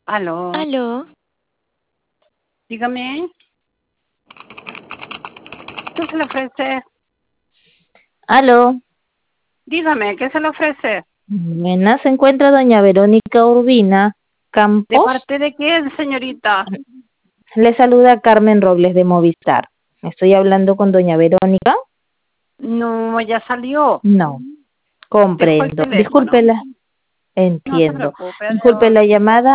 Aló, Aló, dígame, ¿qué se le ofrece? aló. Dígame, ¿qué se le ofrece? Buenas, se encuentra doña Verónica Urbina ¿De Campos. parte de quién, señorita? Le saluda Carmen Robles de Movistar. ¿Estoy hablando con doña Verónica? No, ya salió. No, Dejó el comprendo. teléfono. Disculpe No se entiendo. preocupe, Disculpe adiós. la llamada.